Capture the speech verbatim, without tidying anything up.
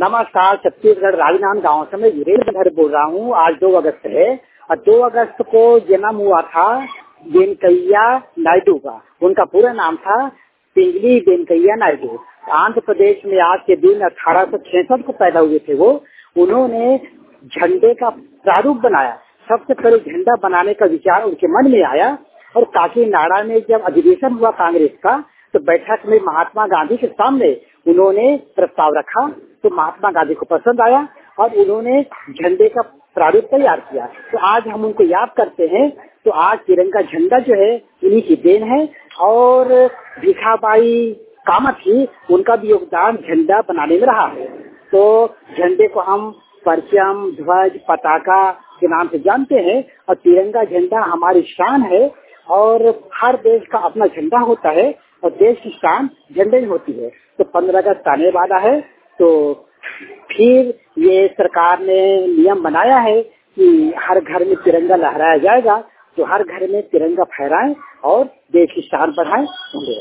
नमस्कार, छत्तीसगढ़ राजनांद गांव से मैं वीरेंद्र धर बोल रहा हूँ। आज दो अगस्त है और दो अगस्त को जन्म हुआ था वेंकैया नायडू का। उनका पूरा नाम था पिंगली वेंकैया नायडू। आंध्र प्रदेश में आज के दिन अठारह सौ छियासठ को पैदा हुए थे वो। उन्होंने झंडे का प्रारूप बनाया। सबसे पहले झंडा बनाने का विचार उनके मन में आया और काकीनाडा में जब अधिवेशन हुआ कांग्रेस का, तो बैठक में महात्मा गांधी के सामने उन्होंने प्रस्ताव रखा तो महात्मा गांधी को पसंद आया और उन्होंने झंडे का प्रारूप तैयार किया। तो आज हम उनको याद करते हैं। तो आज तिरंगा झंडा जो है उन्हीं की देन है। और भीखाबाई कामत थी, उनका भी योगदान झंडा बनाने में रहा है। तो झंडे को हम परचम, ध्वज, पताका के नाम से जानते हैं और तिरंगा झंडा हमारी शान है। और हर देश का अपना झंडा होता है और देश की शान झंडे में होती है। तो पंद्रह अगस्त आने वाला है, तो फिर ये सरकार ने नियम बनाया है कि हर घर में तिरंगा लहराया जाएगा। तो हर घर में तिरंगा फहराएं और देश की शान बढ़ाएं।